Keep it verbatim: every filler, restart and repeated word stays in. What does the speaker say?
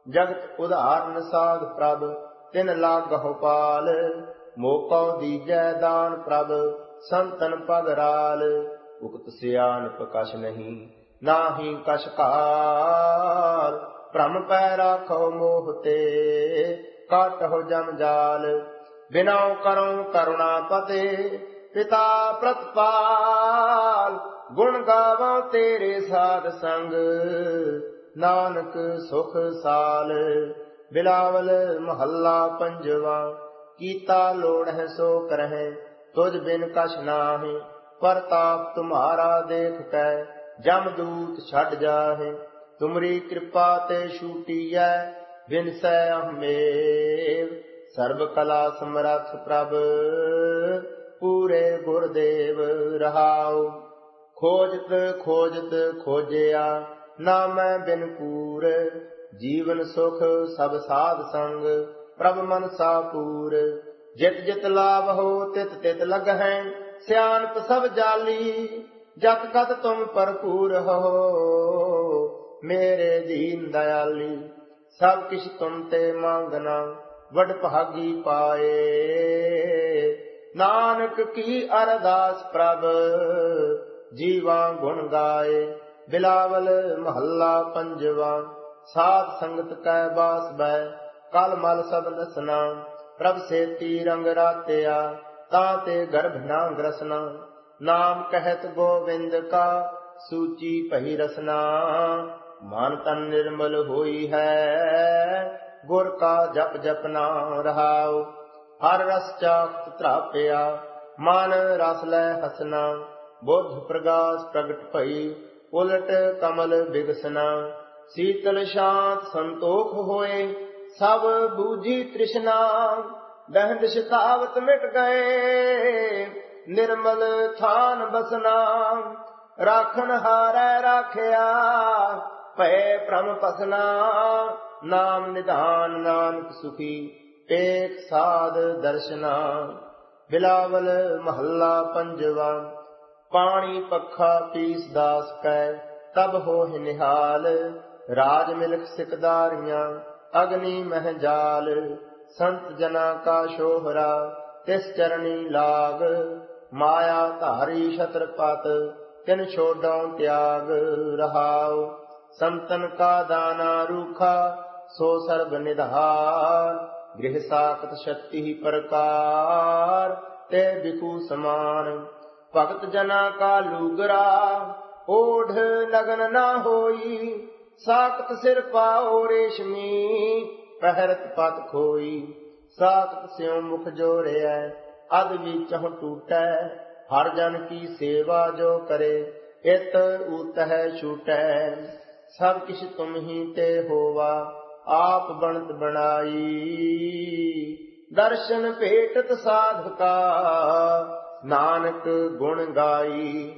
जगत उदाहरण साध प्रभ तिन लागहु पाल। मोको दीजै दान प्रभ संतन पग राल। उक्त सियानप कछ नहीं नाहि कछ काल। भ्रम पै राखो मोह ते काटहो जम जाल। बिनाउ करो करुणा पते पिता प्रतपाल। गुण गावो तेरे साध संग नानक सुख साल। बिलावल महल्ला पंजवा कीता लोड़ है सो करहे तुझ बिन कछ नाहि। परताप तुम्हारा देख कै जमदूत छड़ जाहे। तुमरी कृपा ते छूटीऐ बिनसै अहमेव। सर्व कला समरथ प्रभ पूरे गुरदेव रहाओ। खोजत खोजत खोजिया ना मैं बिन पूर। जीवन सुख सब साध संग प्रभ मनसा पूर। जित जित लाभ हो तित तित लगहै सियानप सब जाली। जत कत तुम भरपूर हो मेरे दीन दयाली। सब किछ तुम ते मांगना वड भागी पाए। नानक की अरदास प्रभ जीवा गुण गाए। बिलावल महल्ला पंजवा साध संगत कै बास बै कल मल सब नसना। प्रभ सेती रंग रातिया ताते गर्भ ना ग्रसना। नाम कहत गोविंद का सूची पही रसना। मन तन निर्मल होई है गुर का जप जपना रहाओ। हर रस चाखत त्रापया मन रस लै हसना। बुद्ध प्रगास प्रगट भई उलट कमल बिगसना। शीतल शांत संतोख होए सब बूझी तृष्णा। दहंद शतावत मिट गए निर्मल थान बसना। राखन हारै राखिया भय भ्रम पसना। नाम निधान नानक सुखी पेख साध दर्शना। बिलावल महल्ला पंजवा पानी पखा पीस दास कै तब होहि निहाल। राज मिलख सिकदारियां अग्नि मह जाल। संत जना का शोहरा तिस चरणी लाग। माया धारी छत्रपत तिन छोड़ो त्याग रहाओ। संतन का दाना रूखा सो सर्ब निधान। गृह साकत शक्ति प्रकार ते बिकु समान। भगत जना का लूगरा ओढ़ लगन न होई। साकत सिर पाओ रेशमी पहरत पत खोई। साकत स्यों मुख जोड़िया अद विचहु टूटै। हर जन की सेवा जो करे इत ऊत है छूटै। सब किछ तुम ही ते होवा आप बनत बनाई। दर्शन भेटत साधका नानक गुण गाई।